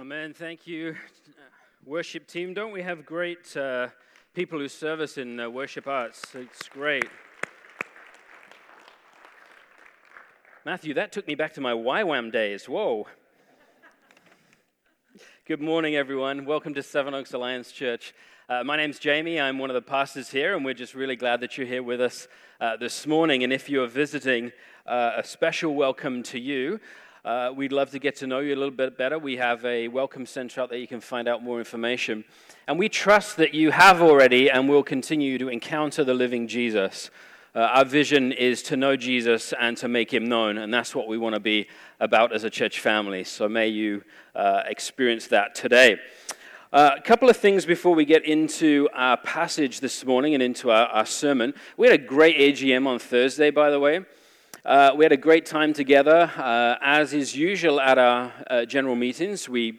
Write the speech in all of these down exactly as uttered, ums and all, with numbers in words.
Amen. Thank you, worship team. Don't we have great uh, people who serve us in uh, worship arts? It's great. Matthew, that took me back to my Y WAM days. Whoa. Good morning, everyone. Welcome to Seven Oaks Alliance Church. Uh, my name's Jamie. I'm one of the pastors here, and we're just really glad that you're here with us uh, this morning. And if you're visiting, uh, a special welcome to you. Uh, we'd love to get to know you a little bit better. We have a welcome center out there. You can find out more information. And we trust that you have already and will continue to encounter the living Jesus. Uh, our vision is to know Jesus and to make him known, and that's what we want to be about as a church family. So may you uh, experience that today. Uh, a couple of things before we get into our passage this morning and into our, our sermon. We had a great A G M on Thursday, by the way. Uh, we had a great time together. Uh, as is usual at our uh, general meetings, we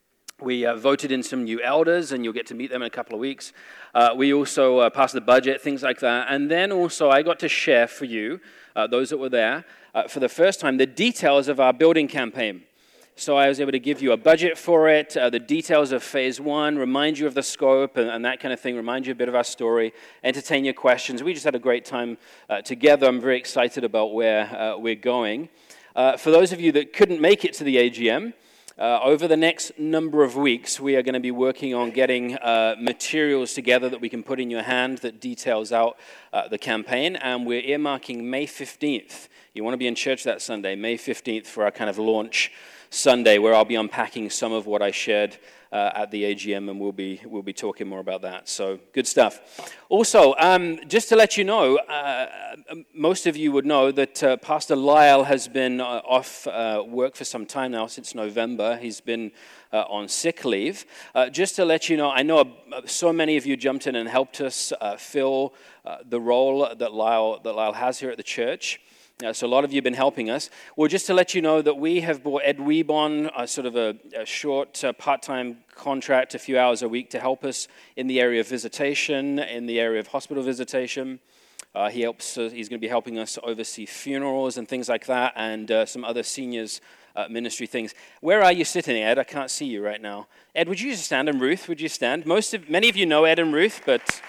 we uh, voted in some new elders, and you'll get to meet them in a couple of weeks. Uh, we also uh, passed the budget, things like that. And then also I got to share for you, uh, those that were there, uh, for the first time, the details of our building campaign. So I was able to give you a budget for it, uh, the details of phase one, remind you of the scope and, and that kind of thing, remind you a bit of our story, entertain your questions. We just had a great time uh, together. I'm very excited about where uh, we're going. Uh, for those of you that couldn't make it to the A G M, uh, over the next number of weeks, we are going to be working on getting uh, materials together that we can put in your hand that details out uh, the campaign, and we're earmarking May fifteenth. You want to be in church that Sunday, May fifteenth, for our kind of launch Sunday, where I'll be unpacking some of what I shared uh, at the A G M, and we'll be we'll be talking more about that. So good stuff. Also, um, just to let you know, uh, most of you would know that uh, Pastor Lyle has been uh, off uh, work for some time now, since November. He's been uh, on sick leave. Uh, just to let you know, I know uh, so many of you jumped in and helped us uh, fill uh, the role that Lyle that Lyle has here at the church. Uh, so a lot of you have been helping us. Well, just to let you know that we have brought Ed Weeb on, uh, sort of a, a short uh, part-time contract, a few hours a week, to help us in the area of visitation, in the area of hospital visitation. Uh, he helps. Uh, he's going to be helping us oversee funerals and things like that, and uh, some other seniors uh, ministry things. Where are you sitting, Ed? I can't see you right now. Ed, would you just stand? And Ruth, would you stand? Most of, many of you know Ed and Ruth, but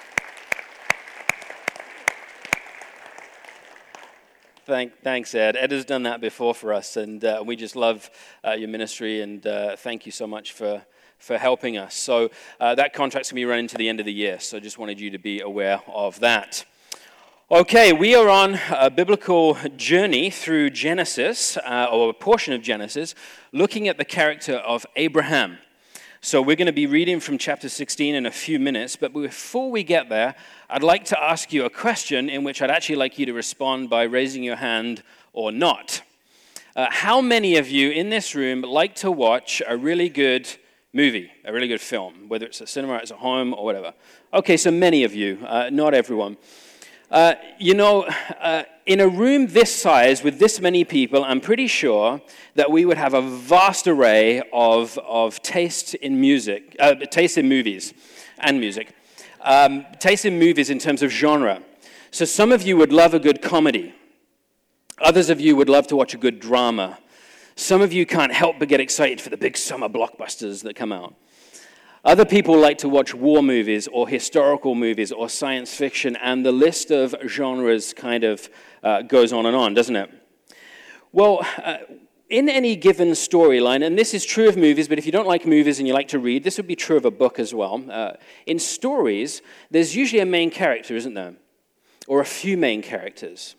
Thank, thanks, Ed. Ed has done that before for us, and uh, we just love uh, your ministry, and uh, thank you so much for, for helping us. So uh, that contract's going to be running to the end of the year, so just wanted you to be aware of that. Okay, we are on a biblical journey through Genesis, uh, or a portion of Genesis, looking at the character of Abraham. So we're going to be reading from chapter sixteen in a few minutes, but before we get there, I'd like to ask you a question in which I'd actually like you to respond by raising your hand or not. Uh, how many of you in this room like to watch a really good movie, a really good film, whether it's a cinema, it's at home, or whatever? Okay, so many of you, uh, not everyone. Uh, you know, uh, in a room this size with this many people, I'm pretty sure that we would have a vast array of, of taste in music, uh, taste in movies and music. Um, taste in movies in terms of genre. So some of you would love a good comedy. Others of you would love to watch a good drama. Some of you can't help but get excited for the big summer blockbusters that come out. Other people like to watch war movies or historical movies or science fiction, and the list of genres kind of uh, goes on and on, doesn't it? Well, uh, in any given storyline, and this is true of movies, but if you don't like movies and you like to read, this would be true of a book as well. Uh, in stories, there's usually a main character, isn't there? Or a few main characters.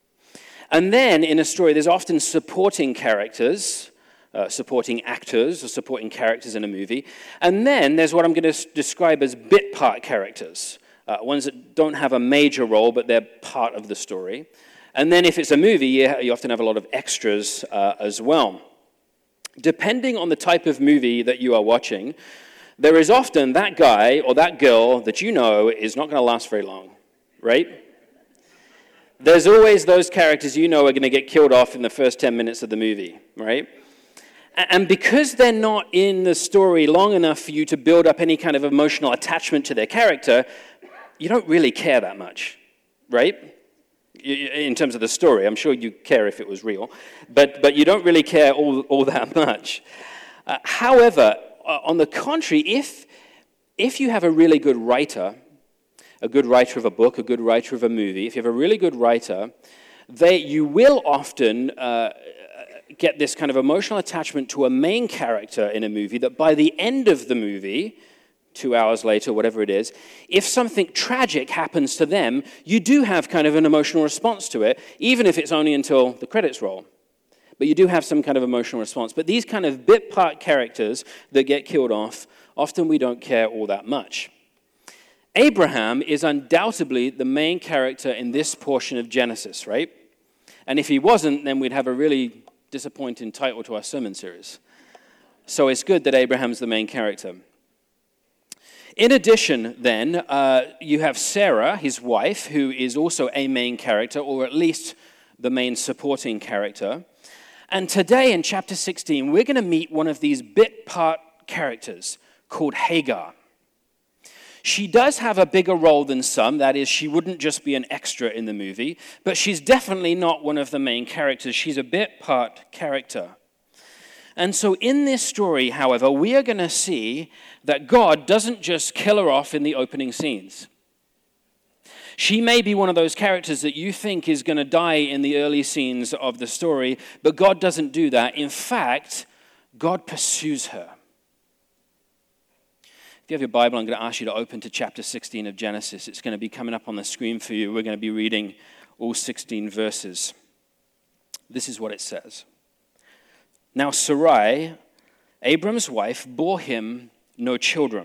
And then in a story, there's often supporting characters, Uh, supporting actors or supporting characters in a movie. And then there's what I'm going to s- describe as bit part characters, uh, ones that don't have a major role, but they're part of the story. And then if it's a movie, you, you often have a lot of extras uh, as well. Depending on the type of movie that you are watching, there is often that guy or that girl that you know is not going to last very long, right? There's always those characters you know are going to get killed off in the first ten minutes of the movie, right? And because they're not in the story long enough for you to build up any kind of emotional attachment to their character, you don't really care that much, right? In terms of the story. I'm sure you care if it was real, but but you don't really care all, all that much. Uh, however, uh, on the contrary, if, if you have a really good writer, a good writer of a book, a good writer of a movie, if you have a really good writer, they, you will often uh, get this kind of emotional attachment to a main character in a movie that by the end of the movie, two hours later, whatever it is, if something tragic happens to them, you do have kind of an emotional response to it, even if it's only until the credits roll. But you do have some kind of emotional response. But these kind of bit part characters that get killed off, often we don't care all that much. Abraham is undoubtedly the main character in this portion of Genesis, right? And if he wasn't, then we'd have a really disappointing title to our sermon series. So it's good that Abraham's the main character. In addition, then, uh, you have Sarah, his wife, who is also a main character, or at least the main supporting character. And today in chapter sixteen, we're going to meet one of these bit part characters called Hagar. She does have a bigger role than some. That is, she wouldn't just be an extra in the movie, but she's definitely not one of the main characters. She's a bit part character. And so in this story, however, we are going to see that God doesn't just kill her off in the opening scenes. She may be one of those characters that you think is going to die in the early scenes of the story, but God doesn't do that. In fact, God pursues her. If you have your Bible, I'm going to ask you to open to chapter sixteen of Genesis. It's going to be coming up on the screen for you. We're going to be reading all sixteen verses. This is what it says. Now Sarai, Abram's wife, bore him no children.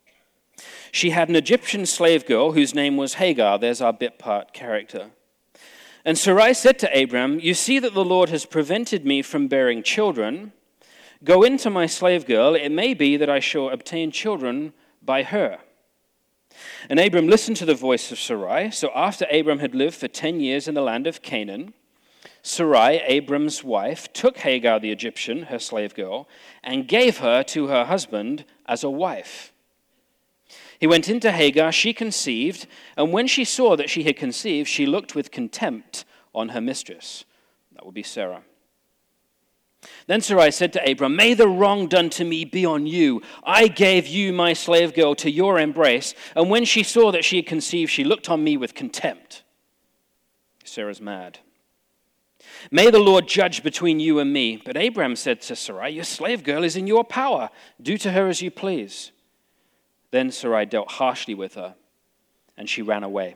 She had an Egyptian slave girl whose name was Hagar. There's our bit part character. And Sarai said to Abram, "You see that the Lord has prevented me from bearing children. Go into my slave girl. It may be that I shall obtain children by her." And Abram listened to the voice of Sarai. So after Abram had lived for ten years in the land of Canaan, Sarai, Abram's wife, took Hagar the Egyptian, her slave girl, and gave her to her husband as a wife. He went into Hagar, she conceived, and when she saw that she had conceived, she looked with contempt on her mistress. That would be Sarah. Then Sarai said to Abram, "May the wrong done to me be on you. I gave you my slave girl to your embrace, and when she saw that she had conceived, she looked on me with contempt." Sarah's mad. "May the Lord judge between you and me." But Abram said to Sarai, "Your slave girl is in your power. Do to her as you please." Then Sarai dealt harshly with her, and she ran away.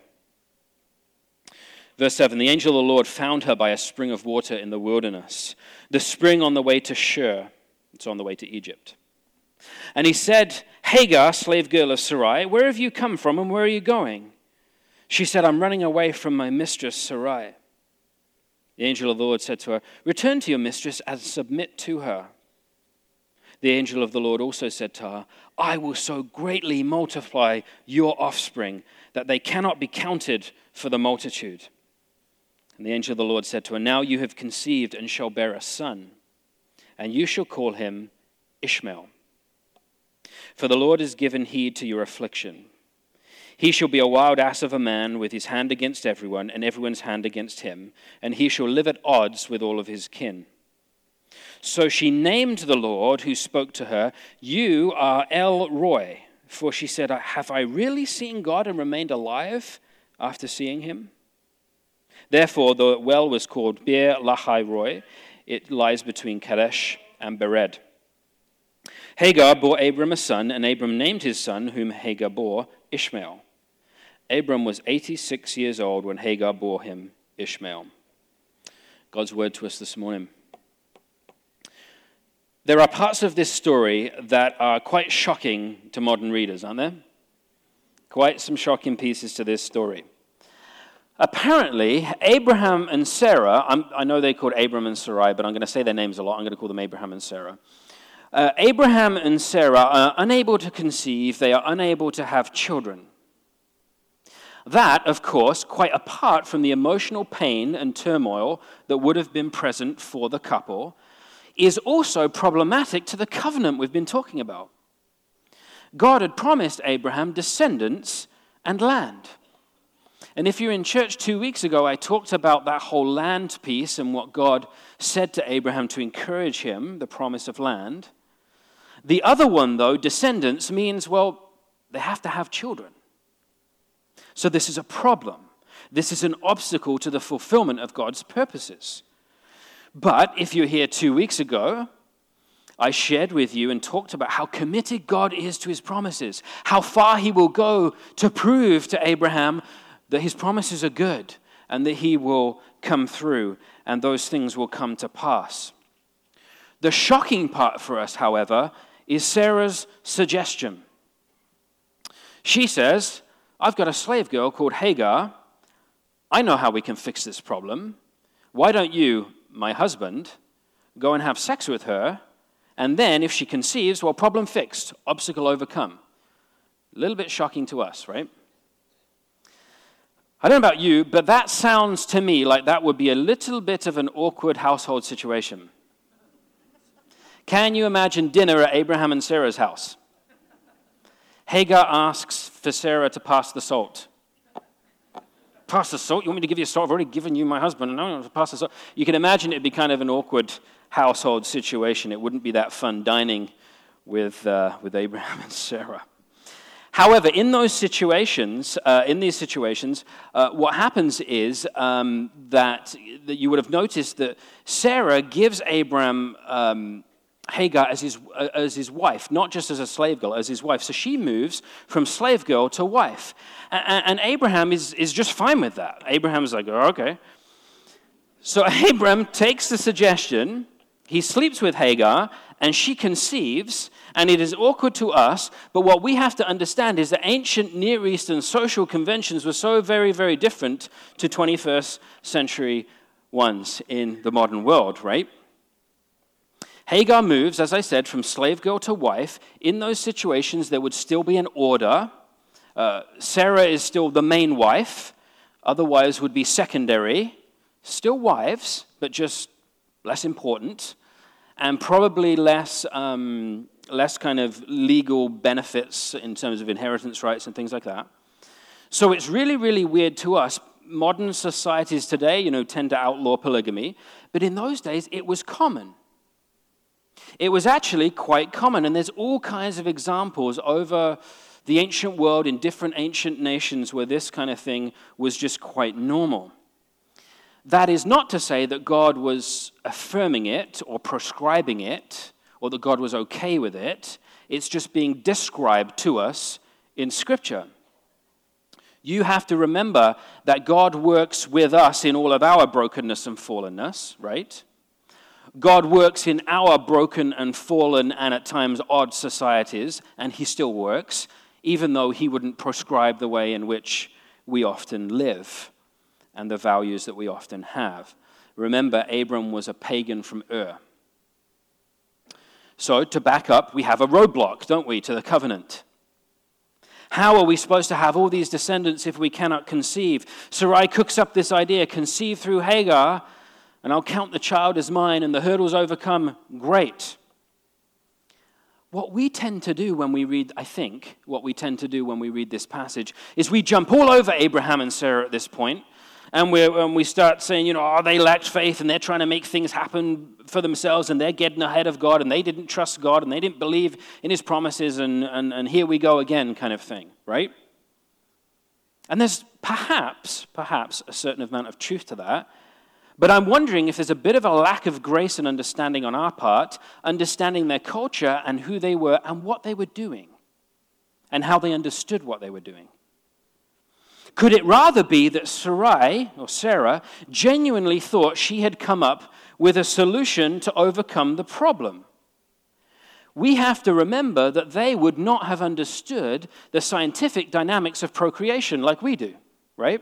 Verse seven, the angel of the Lord found her by a spring of water in the wilderness, the spring on the way to Shur. It's on the way to Egypt. And he said, "Hagar, slave girl of Sarai, where have you come from and where are you going?" She said, "I'm running away from my mistress Sarai." The angel of the Lord said to her, "Return to your mistress and submit to her." The angel of the Lord also said to her, "I will so greatly multiply your offspring that they cannot be counted for the multitude." And the angel of the Lord said to her, "Now you have conceived and shall bear a son, and you shall call him Ishmael. For the Lord has given heed to your affliction. He shall be a wild ass of a man with his hand against everyone and everyone's hand against him, and he shall live at odds with all of his kin." So she named the Lord who spoke to her, "You are El Roi," for she said, "Have I really seen God and remained alive after seeing him?" Therefore, the well was called Beer Lahai Roi. It lies between Kadesh and Bered. Hagar bore Abram a son, and Abram named his son, whom Hagar bore, Ishmael. Abram was eighty-six years old when Hagar bore him Ishmael. God's word to us this morning. There are parts of this story that are quite shocking to modern readers, aren't there? Quite some shocking pieces to this story. Apparently, Abraham and Sarah, I'm, I know they called Abram and Sarai, but I'm going to say their names a lot. I'm going to call them Abraham and Sarah. Uh, Abraham and Sarah are unable to conceive. They are unable to have children. That, of course, quite apart from the emotional pain and turmoil that would have been present for the couple, is also problematic to the covenant we've been talking about. God had promised Abraham descendants and land. And if you're in church two weeks ago, I talked about that whole land piece and what God said to Abraham to encourage him, the promise of land. The other one, though, descendants, means, well, they have to have children. So this is a problem. This is an obstacle to the fulfillment of God's purposes. But if you're here two weeks ago, I shared with you and talked about how committed God is to his promises, how far he will go to prove to Abraham that his promises are good and that he will come through and those things will come to pass. The shocking part for us, however, is Sarah's suggestion. She says, I've got a slave girl called Hagar. I know how we can fix this problem. Why don't you, my husband, go and have sex with her, and then if she conceives, well, problem fixed, obstacle overcome. A little bit shocking to us, right? I don't know about you, but that sounds to me like that would be a little bit of an awkward household situation. Can you imagine dinner at Abraham and Sarah's house? Hagar asks for Sarah to pass the salt. Pass the salt? You want me to give you salt? I've already given you my husband. And no, pass the salt. You can imagine it'd be kind of an awkward household situation. It wouldn't be that fun dining with uh, with Abraham and Sarah. However, in those situations, uh, in these situations, uh, what happens is um, that that you would have noticed that Sarah gives Abraham um, Hagar as his uh, as his wife, not just as a slave girl, as his wife. So she moves from slave girl to wife, and, and Abraham is is just fine with that. Abraham's like, oh, okay. So Abraham takes the suggestion. He sleeps with Hagar, and she conceives, and it is awkward to us, but what we have to understand is that ancient Near Eastern social conventions were so very, very different to twenty-first century ones in the modern world, right? Hagar moves, as I said, from slave girl to wife. In those situations, there would still be an order. Uh, Sarah is still the main wife. Other wives would be secondary. Still wives, but just less important, and probably less um, less kind of legal benefits in terms of inheritance rights and things like that. So it's really, really weird to us. Modern societies today, you know, tend to outlaw polygamy, but in those days it was common. It was actually quite common, and there's all kinds of examples over the ancient world in different ancient nations where this kind of thing was just quite normal. That is not to say that God was affirming it or prescribing it or that God was okay with it. It's just being described to us in Scripture. You have to remember that God works with us in all of our brokenness and fallenness, right? God works in our broken and fallen and at times odd societies, and he still works, even though he wouldn't prescribe the way in which we often live and the values that we often have. Remember, Abram was a pagan from Ur. So, to back up, we have a roadblock, don't we, to the covenant. How are we supposed to have all these descendants if we cannot conceive? Sarai cooks up this idea, conceive through Hagar, and I'll count the child as mine, and the hurdles overcome. Great. What we tend to do when we read, I think, what we tend to do when we read this passage is we jump all over Abraham and Sarah at this point, and we and we start saying, you know, oh, they lacked faith, and they're trying to make things happen for themselves, and they're getting ahead of God, and they didn't trust God, and they didn't believe in his promises, and, and, and here we go again kind of thing, right? And there's perhaps, perhaps a certain amount of truth to that, but I'm wondering if there's a bit of a lack of grace and understanding on our part, understanding their culture and who they were and what they were doing, and how they understood what they were doing. Could it rather be that Sarai, or Sarah, genuinely thought she had come up with a solution to overcome the problem? We have to remember that they would not have understood the scientific dynamics of procreation like we do, right?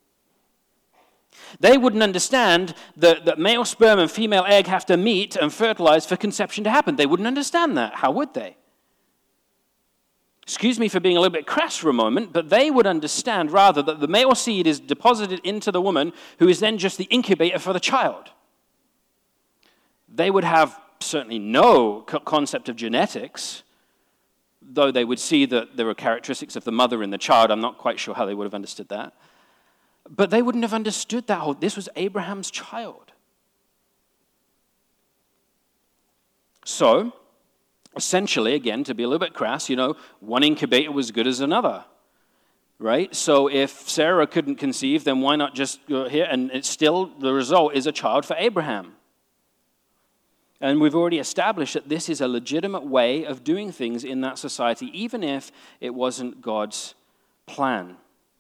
They wouldn't understand that, that male sperm and female egg have to meet and fertilize for conception to happen. They wouldn't understand that. How would they? Excuse me for being a little bit crass for a moment, but they would understand rather that the male seed is deposited into the woman who is then just the incubator for the child. They would have certainly no concept of genetics, though they would see that there are characteristics of the mother in the child. I'm not quite sure how they would have understood that. But they wouldn't have understood that whole, this was Abraham's child. So, essentially, again, to be a little bit crass, you know, one incubator was good as another, right? So if Sarah couldn't conceive, then why not just go here? And it's still, the result is a child for Abraham. And we've already established that this is a legitimate way of doing things in that society, even if it wasn't God's plan.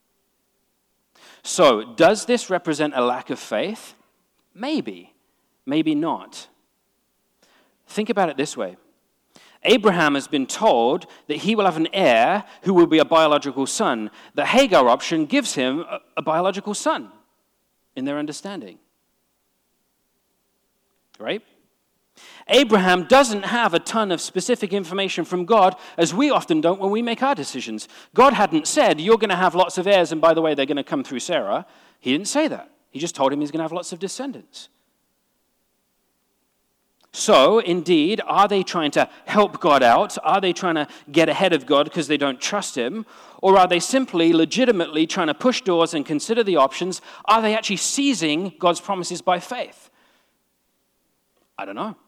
So, does this represent a lack of faith? Maybe. Maybe not. Think about it this way. Abraham has been told that he will have an heir who will be a biological son. The Hagar option gives him a, a biological son in their understanding. Right? Abraham doesn't have a ton of specific information from God, as we often don't when we make our decisions. God hadn't said, you're going to have lots of heirs, and by the way, they're going to come through Sarah. He didn't say that. He just told him he's going to have lots of descendants. So, indeed, are they trying to help God out? Are they trying to get ahead of God because they don't trust him? Or are they simply legitimately trying to push doors and consider the options? Are they actually seizing God's promises by faith? I don't know.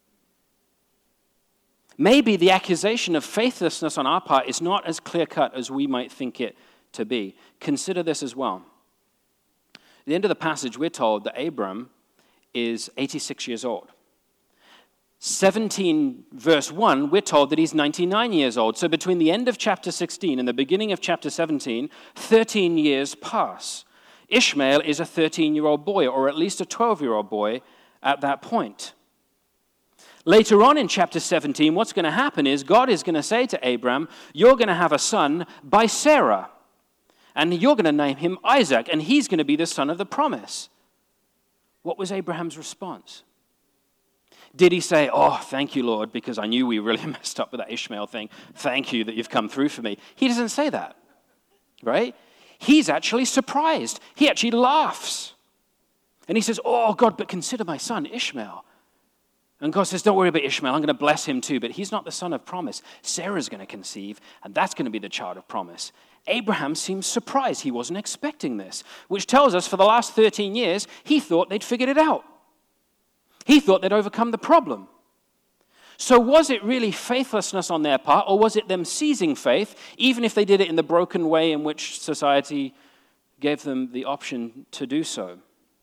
Maybe the accusation of faithlessness on our part is not as clear-cut as we might think it to be. Consider this as well. At the end of the passage, we're told that Abram is eighty-six years old. seventeen, verse one, we're told that he's ninety-nine years old. So between the end of chapter sixteen and the beginning of chapter seventeen, thirteen years pass. Ishmael is a thirteen-year-old boy, or at least a twelve-year-old boy at that point. Later on in chapter seventeen, what's going to happen is God is going to say to Abram, you're going to have a son by Sarah, and you're going to name him Isaac, and he's going to be the son of the promise. What was Abraham's response? Did he say, oh, thank you, Lord, because I knew we really messed up with that Ishmael thing. Thank you that you've come through for me. He doesn't say that, right? He's actually surprised. He actually laughs. And he says, oh, God, but consider my son, Ishmael. And God says, don't worry about Ishmael. I'm going to bless him too. But he's not the son of promise. Sarah's going to conceive, and that's going to be the child of promise. Abraham seems surprised. He wasn't expecting this, which tells us for the last thirteen years, he thought they'd figured it out. He thought they'd overcome the problem. So was it really faithlessness on their part, or was it them seizing faith, even if they did it in the broken way in which society gave them the option to do so?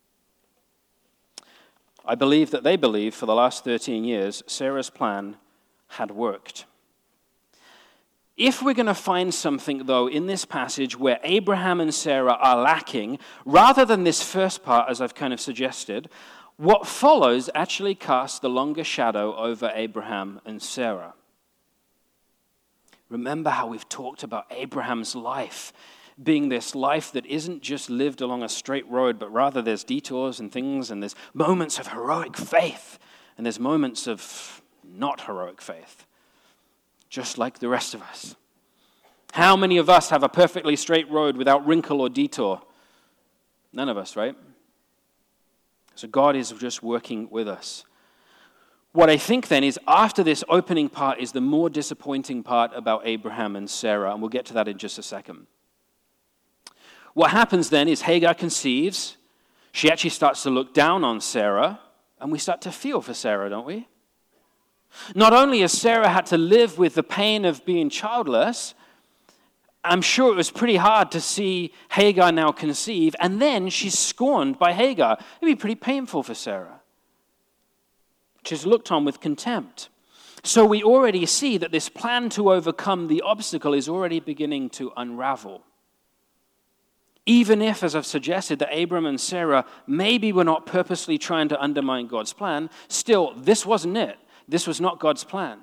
I believe that they believed for the last thirteen years, Sarah's plan had worked. If we're going to find something, though, in this passage where Abraham and Sarah are lacking, rather than this first part, as I've kind of suggested, what follows actually casts the longer shadow over Abraham and Sarah. Remember how we've talked about Abraham's life being this life that isn't just lived along a straight road, but rather there's detours and things, and there's moments of heroic faith, and there's moments of not heroic faith, just like the rest of us. How many of us have a perfectly straight road without wrinkle or detour? None of us, right? So God is just working with us. What I think then is after this opening part is the more disappointing part about Abraham and Sarah, and we'll get to that in just a second. What happens then is Hagar conceives. She actually starts to look down on Sarah, and we start to feel for Sarah, don't we? Not only has Sarah had to live with the pain of being childless, I'm sure it was pretty hard to see Hagar now conceive, and then she's scorned by Hagar. It'd be pretty painful for Sarah. She's looked on with contempt. So we already see that this plan to overcome the obstacle is already beginning to unravel. Even if, as I've suggested, that Abram and Sarah maybe were not purposely trying to undermine God's plan, still, this wasn't it. This was not God's plan.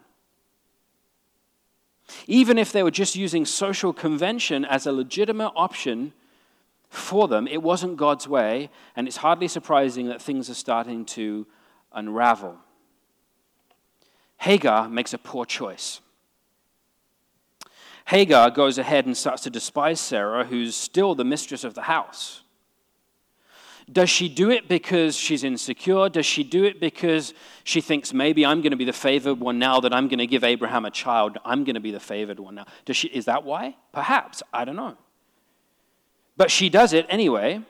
Even if they were just using social convention as a legitimate option for them, it wasn't God's way, and it's hardly surprising that things are starting to unravel. Hagar makes a poor choice. Hagar goes ahead and starts to despise Sarah, who's still the mistress of the house. Does she do it because she's insecure? Does she do it because she thinks maybe I'm going to be the favored one now that I'm going to give Abraham a child? I'm going to be the favored one now. Does she? Is that why? Perhaps. I don't know. But she does it anyway.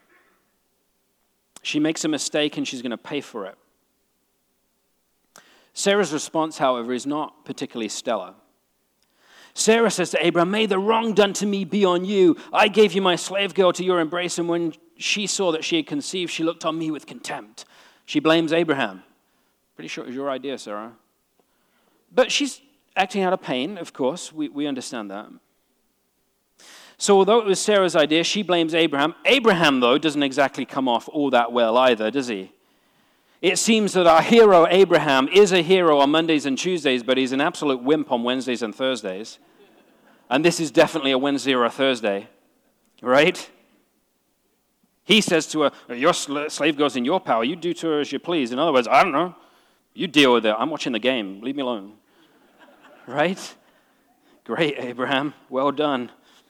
She makes a mistake and she's going to pay for it. Sarah's response, however, is not particularly stellar. Sarah says to Abraham, "May the wrong done to me be on you. I gave you my slave girl to your embrace, and when she saw that she had conceived, she looked on me with contempt." She blames Abraham. Pretty sure it was your idea, Sarah. But she's acting out of pain, of course. We, we understand that. So although it was Sarah's idea, she blames Abraham. Abraham, though, doesn't exactly come off all that well either, does he? It seems that our hero, Abraham, is a hero on Mondays and Tuesdays, but he's an absolute wimp on Wednesdays and Thursdays. And this is definitely a Wednesday or a Thursday, right? He says to her, "Your slave girl's in your power. You do to her as you please." In other words, I don't know. You deal with it. I'm watching the game. Leave me alone. Right? Great, Abraham. Well done.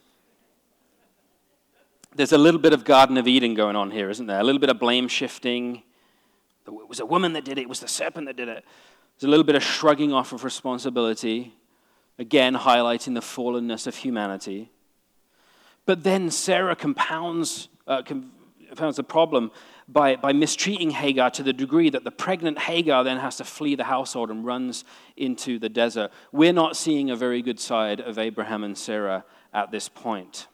There's a little bit of Garden of Eden going on here, isn't there? A little bit of blame shifting. It was a woman that did it. It was the serpent that did it. There's a little bit of shrugging off of responsibility, again highlighting the fallenness of humanity. But then Sarah compounds, uh, compounds the problem by, by mistreating Hagar to the degree that the pregnant Hagar then has to flee the household and runs into the desert. We're not seeing a very good side of Abraham and Sarah at this point.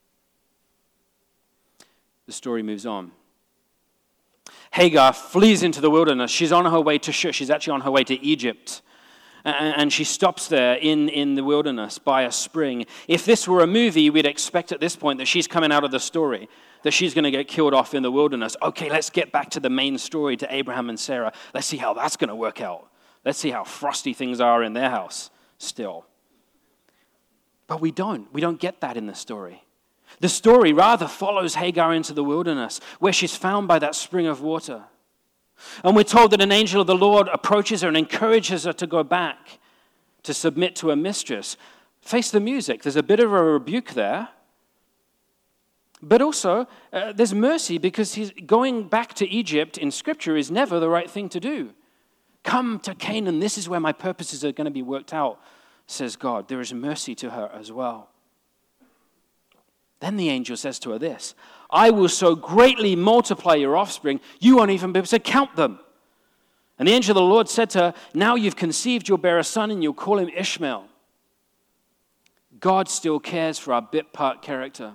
The story moves on. Hagar flees into the wilderness. She's on her way to Shur. She's actually on her way to Egypt. And she stops there in, in the wilderness by a spring. If this were a movie, we'd expect at this point that she's coming out of the story, that she's going to get killed off in the wilderness. Okay, let's get back to the main story, to Abraham and Sarah. Let's see how that's going to work out. Let's see how frosty things are in their house still. But we don't. We don't get that in the story. The story rather follows Hagar into the wilderness, where she's found by that spring of water. And we're told that an angel of the Lord approaches her and encourages her to go back, to submit to her mistress. Face the music. There's a bit of a rebuke there. But also, uh, there's mercy, because he's going back to Egypt in Scripture is never the right thing to do. Come to Canaan. This is where my purposes are going to be worked out, says God. There is mercy to her as well. Then the angel says to her this, "I will so greatly multiply your offspring, you won't even be able to count them." And the angel of the Lord said to her, "Now you've conceived, you'll bear a son, and you'll call him Ishmael." God still cares for our bit part character.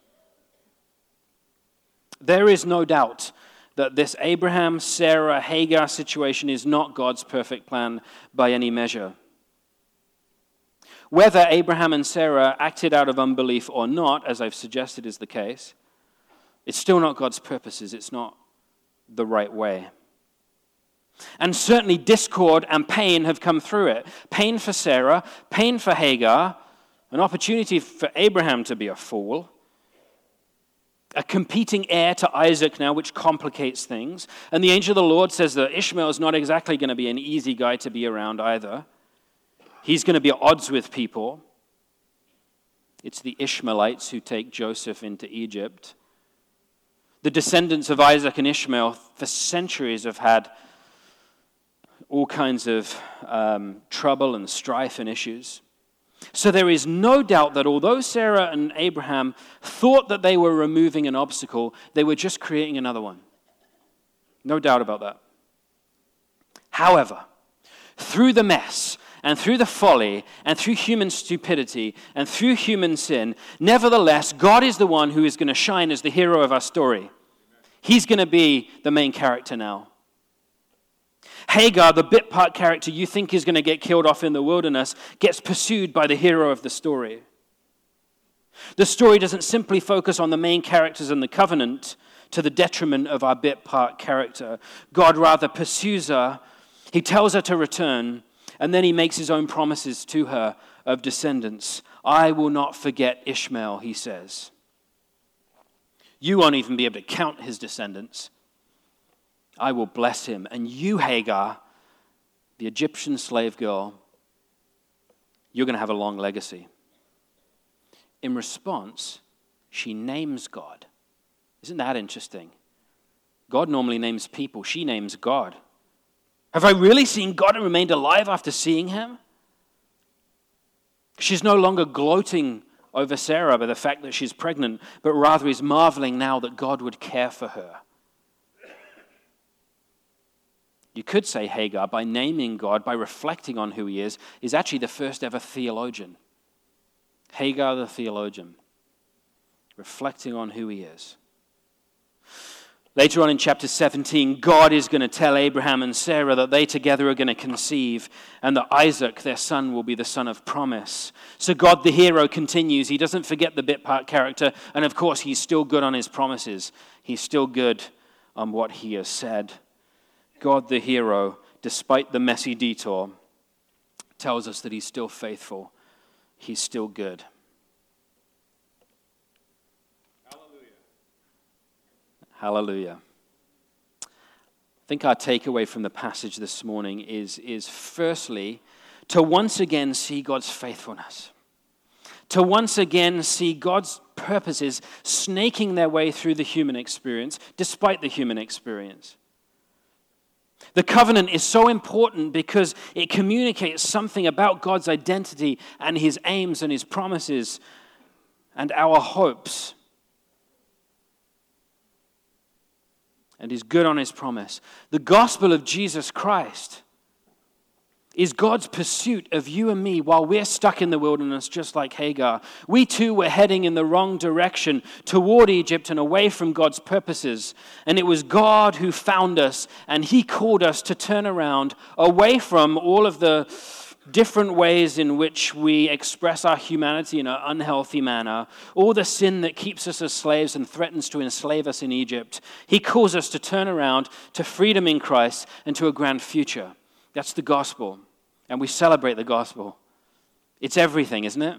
There is no doubt that this Abraham, Sarah, Hagar situation is not God's perfect plan by any measure. Whether Abraham and Sarah acted out of unbelief or not, as I've suggested is the case, it's still not God's purposes. It's not the right way. And certainly discord and pain have come through it. Pain for Sarah, pain for Hagar, an opportunity for Abraham to be a fool, a competing heir to Isaac now, which complicates things. And the angel of the Lord says that Ishmael is not exactly going to be an easy guy to be around either. He's going to be at odds with people. It's the Ishmaelites who take Joseph into Egypt. The descendants of Isaac and Ishmael for centuries have had all kinds of um, trouble and strife and issues. So there is no doubt that although Sarah and Abraham thought that they were removing an obstacle, they were just creating another one. No doubt about that. However, through the mess, and through the folly, and through human stupidity, and through human sin, nevertheless, God is the one who is going to shine as the hero of our story. He's going to be the main character now. Hagar, the bit part character you think is going to get killed off in the wilderness, gets pursued by the hero of the story. The story doesn't simply focus on the main characters in the covenant to the detriment of our bit part character. God rather pursues her. He tells her to return. And then he makes his own promises to her of descendants. "I will not forget Ishmael," he says. You won't even be able to count his descendants. I will bless him. And you, Hagar, the Egyptian slave girl, you're going to have a long legacy. In response, she names God. Isn't that interesting? God normally names people. She names God. Have I really seen God and remained alive after seeing him? She's no longer gloating over Sarah by the fact that she's pregnant, but rather is marveling now that God would care for her. you could say Hagar, by naming God, by reflecting on who he is, is actually the first ever theologian. Hagar the theologian, reflecting on who he is. Later on in chapter seventeen, God is going to tell Abraham and Sarah that they together are going to conceive, and that Isaac, their son, will be the son of promise. So God, the hero, continues. He doesn't forget the bit part character, and of course, he's still good on his promises. He's still good on what he has said. God, the hero, despite the messy detour, tells us that he's still faithful. He's still good. Hallelujah. I think our takeaway from the passage this morning is, is firstly, to once again see God's faithfulness. To once again see God's purposes snaking their way through the human experience, despite the human experience. The covenant is so important because it communicates something about God's identity and his aims and his promises and our hopes. And is good on his promise. The gospel of Jesus Christ is God's pursuit of you and me while we're stuck in the wilderness just like Hagar. We too were heading in the wrong direction toward Egypt and away from God's purposes. And it was God who found us, and he called us to turn around away from all of the different ways in which we express our humanity in an unhealthy manner, all the sin that keeps us as slaves and threatens to enslave us in Egypt. He calls us to turn around to freedom in Christ and to a grand future. That's the gospel, and we celebrate the gospel. It's everything, isn't it?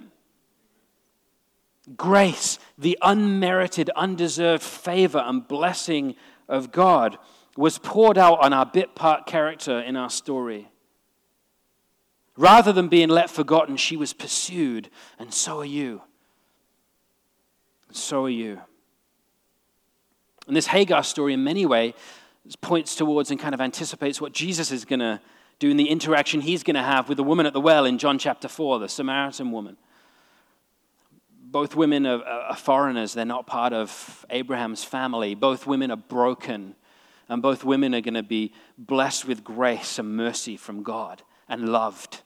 Grace, the unmerited, undeserved favor and blessing of God, was poured out on our bit part character in our story. Rather than being let forgotten, she was pursued, and so are you. So are you. And this Hagar story, in many ways, points towards and kind of anticipates what Jesus is going to do in the interaction he's going to have with the woman at the well in John chapter four, the Samaritan woman. Both women are, are foreigners. They're not part of Abraham's family. Both women are broken, and both women are going to be blessed with grace and mercy from God and loved.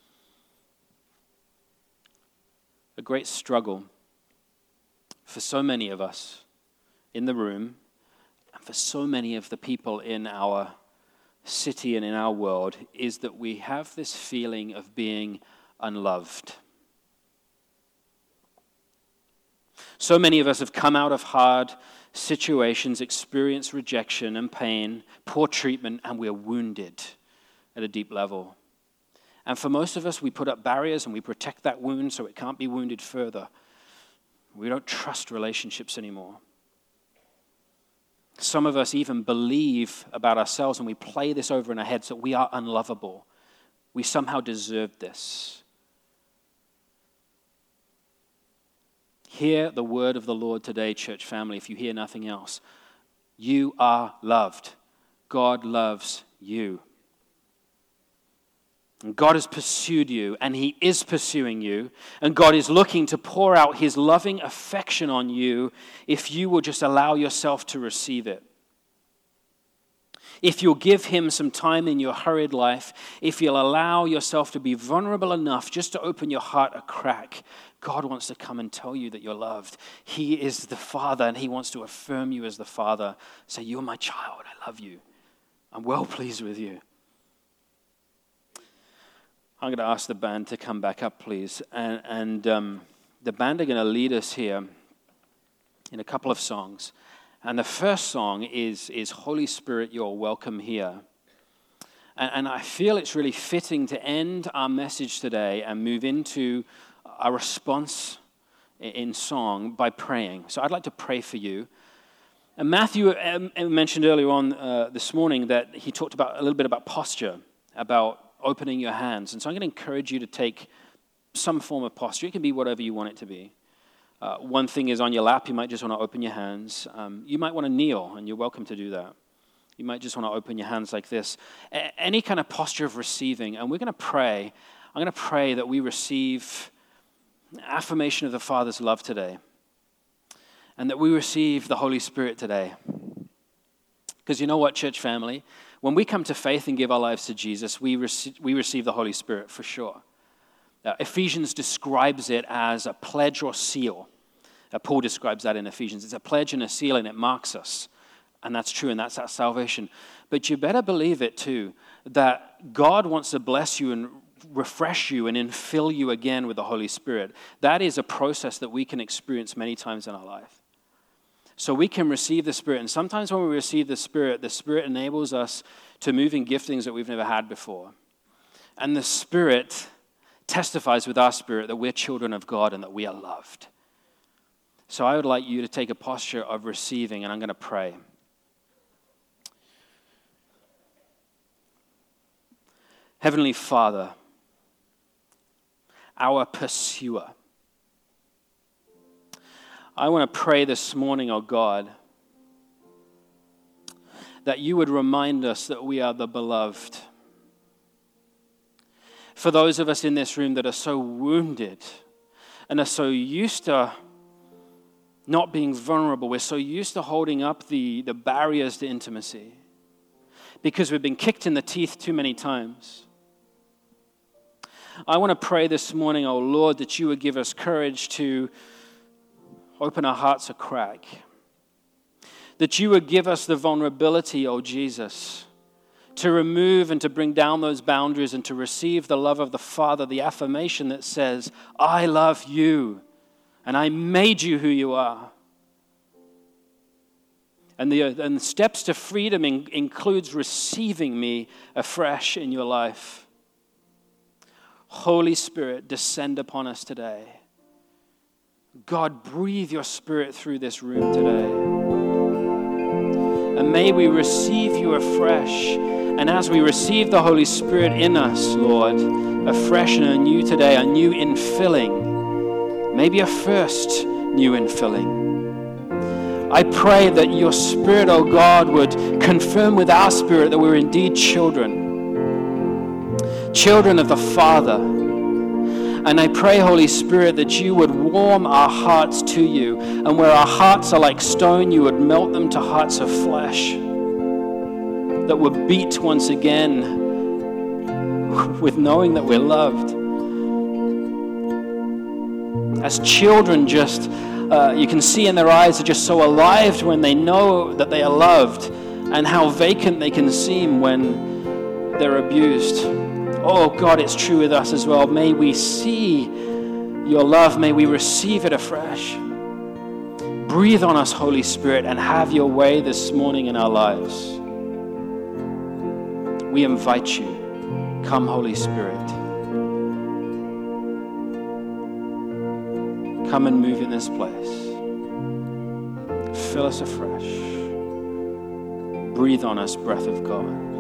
A great struggle for so many of us in the room and for so many of the people in our city and in our world is that we have this feeling of being unloved. So many of us have come out of hard situations, experienced rejection and pain, poor treatment, and we're wounded at a deep level. And for most of us, we put up barriers and we protect that wound so it can't be wounded further. We don't trust relationships anymore. Some of us even believe about ourselves, and we play this over in our heads that we are unlovable. We somehow deserve this. Hear the word of the Lord today, church family, if you hear nothing else. You are loved. God loves you. And God has pursued you, and he is pursuing you, and God is looking to pour out his loving affection on you if you will just allow yourself to receive it. If you'll give him some time in your hurried life, if you'll allow yourself to be vulnerable enough just to open your heart a crack, God wants to come and tell you that you're loved. He is the Father, and he wants to affirm you as the Father. Say, you're my child, I love you. I'm well pleased with you. I'm going to ask the band to come back up, please. And, and um, the band are going to lead us here in a couple of songs. And the first song is, is Holy Spirit, You're Welcome Here. And, and I feel it's really fitting to end our message today and move into a response in song by praying. So I'd like to pray for you. And Matthew mentioned earlier on uh, this morning that he talked about a little bit about posture, about opening your hands. And so I'm going to encourage you to take some form of posture. It can be whatever you want it to be. Uh, one thing is on your lap, you might just want to open your hands. Um, you might want to kneel, and you're welcome to do that. You might just want to open your hands like this. A- any kind of posture of receiving. And we're going to pray. I'm going to pray that we receive affirmation of the Father's love today. And that we receive the Holy Spirit today. Because you know what, church family? When we come to faith and give our lives to Jesus, we, rec- we receive the Holy Spirit for sure. Uh, Ephesians describes it as a pledge or seal. Uh, Paul describes that in Ephesians. It's a pledge and a seal, and it marks us. And that's true, and that's our salvation. But you better believe it too, that God wants to bless you and refresh you and infill you again with the Holy Spirit. That is a process that we can experience many times in our life. So we can receive the Spirit, and sometimes when we receive the Spirit, the Spirit enables us to move in giftings that we've never had before. And the Spirit testifies with our spirit that we're children of God and that we are loved. So I would like you to take a posture of receiving, and I'm going to pray. Heavenly Father, our pursuer, I want to pray this morning, oh God, that you would remind us that we are the beloved. For those of us in this room that are so wounded and are so used to not being vulnerable, we're so used to holding up the, the barriers to intimacy because we've been kicked in the teeth too many times. I want to pray this morning, oh Lord, that you would give us courage to open our hearts a crack. That you would give us the vulnerability, oh Jesus, to remove and to bring down those boundaries and to receive the love of the Father, the affirmation that says, I love you and I made you who you are. And the, and the steps to freedom in, includes receiving me afresh in your life. Holy Spirit, descend upon us today. God, breathe your Spirit through this room today. And may we receive you afresh. And as we receive the Holy Spirit in us, Lord, afresh and anew today, a new infilling, maybe a first new infilling. I pray that your Spirit, oh God, would confirm with our spirit that we're indeed children, children of the Father. And I pray, Holy Spirit, that you would warm our hearts to you, and where our hearts are like stone, you would melt them to hearts of flesh that would beat once again with knowing that we're loved. As children, just uh, you can see in their eyes are just so alive when they know that they are loved, and how vacant they can seem when they're abused. Oh God, it's true with us as well. May we see your love. May we receive it afresh. Breathe on us, Holy Spirit, and have your way this morning in our lives. We invite you. Come, Holy Spirit. Come and move in this place. Fill us afresh. Breathe on us, breath of God.